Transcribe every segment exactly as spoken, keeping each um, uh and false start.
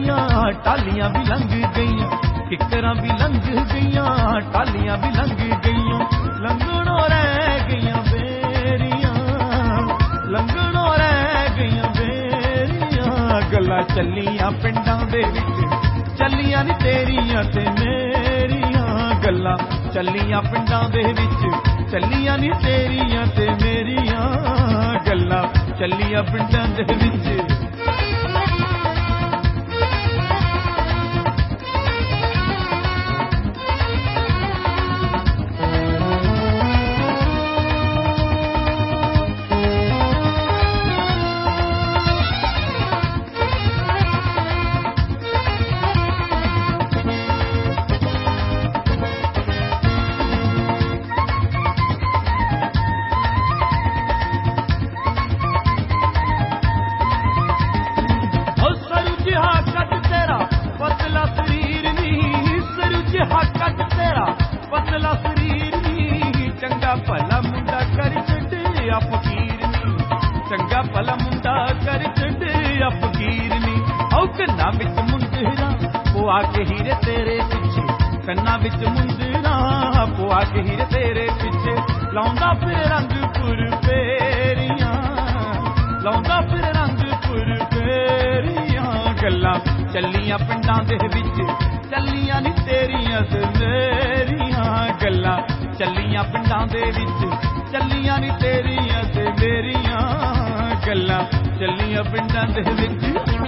गईयां टालियां भी लंघ गईयां किकरां भी लंघ गईयां टालियां भी लंघ गईयां लंघणों रह गईयां बेरियां लंघणों रह गईयां बेरियां गल्लां चलियां पिंडां दे विच चलियां नी तेरियां ते मेरियां गल्लां चलियां पिंडां दे विच चलियां नी तेरियां ते मेरियां गल्लां चलियां पिंडां दे विच चंगा भला मुंडा कर छड़िया फकीर नी चंगा भला मुंडा कर छड़िया फकीर नी औ कन्ना विच मुंदरा पुआ के हीरे तेरे पिछे कन्ना विच मुंदरा पुआ के हीरे तेरे पिछे लाउंदा फिर रंग पुर फेरियां लाउंदा फिर रंग पुर फेरियां गल्लां चलियां पिंडां दे विच चलियां नी तेरियां ते मेरियां गल्लां चलियां पिंडां दे विच चलियां नी तेरियां ते मेरियां गल्लां चलियां पिंडां दे विच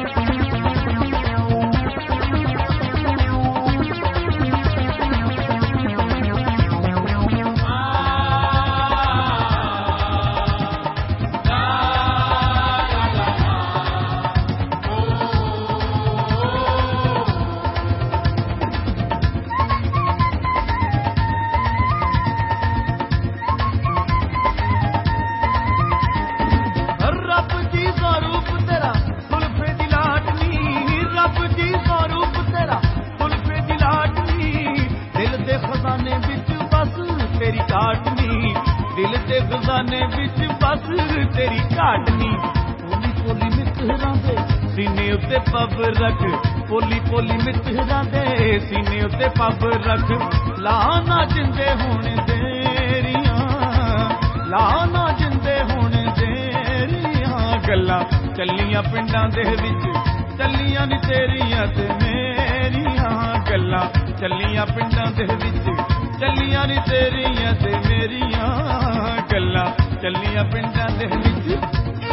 दिल दे खजाने विच बस तेरी काटनी पोली पोली मित्तरां दे सीने उत्ते पब रख पोली पोली मित्तरां दे सीने उत्ते पब रख लाना जिंदे हुण तेरियां लाना जिंदे हुण तेरियां गल्लां चलियां पिंडां दे विच चलियां नी तेरियां ते मेरियां गल्लां चलियां पिंडां दे विच चलियां नी तेरियां ते मेरियां गल्लां चलियां पिंडां दे विच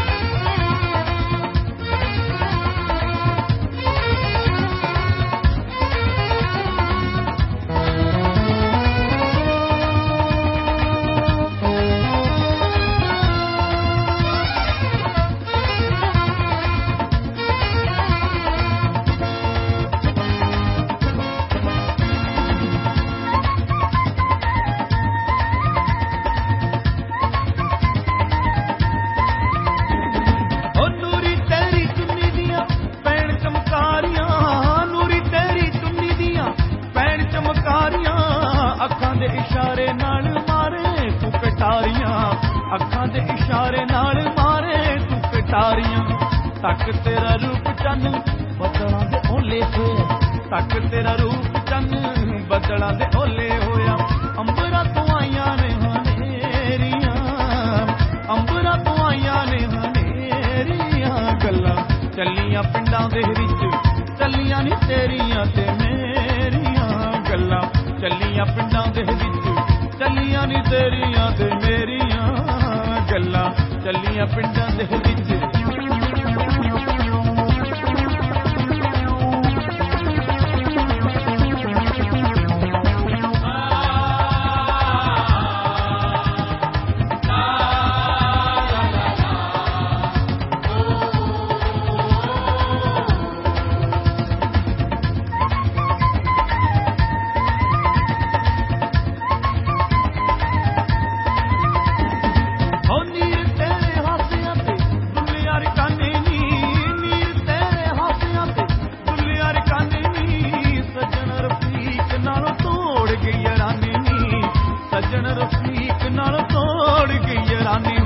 इशारे नाल मारे तू कटारियां अखां दे इशारे नाल मारे तू कटारियां तक तेरा रूप चन बदलां दे ओले होया तक तेरा रूप चन बदलां दे ओले होया अंबरा तू आईयां ने हनेरियां अंबरा तू आईयां ने हनेरियां गल्लां चलियां पिंडां दे विच चलियां नी तेरियां ते मेरियां गल्लां चलियां पिंडां दे विच चलियां नी तेरियां ते मेरियां गल्लां चलियां पिंडां दे विच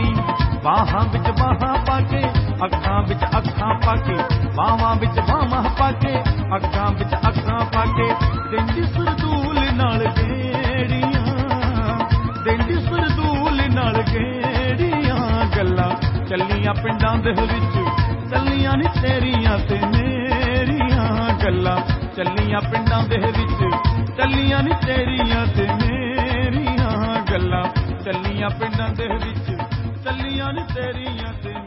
बाहां विच बाहां पाके अखां विच अखां पाके बाहां विच बाहां ਪਾ ਕੇ ਅੱਖਾਂ ਵਿੱਚ ਅੱਖਾਂ ਪਾ ਕੇ ਦਿੰਦੀ ਸਰਦੂਲ ਨਾਲ ਗੇੜੀਆਂ ਦਿੰਦੀ ਸਰਦੂਲ ਨਾਲ ਗੇੜੀਆਂ ਗੱਲਾਂ ਚੱਲੀਆਂ ਪਿੰਡਾਂ ਦੇ ਵਿੱਚ ਚੱਲੀਆਂ ਨੀ ਤੇਰੀਆਂ ਤੇ ਮੇਰੀਆਂ ਗੱਲਾਂ ਚੱਲੀਆਂ ਪਿੰਡਾਂ ਦੇ ਵਿੱਚ ਚੱਲੀਆਂ ਨੀ ਤੇਰੀਆਂ ਤੇ ਮੇਰੀਆਂ ਗੱਲਾਂ ਚੱਲੀਆਂ ਪਿੰਡਾਂ ਦੇ ਵਿੱਚ ਚੱਲੀਆਂ ਨੀ ਤੇਰੀਆਂ ਤੇ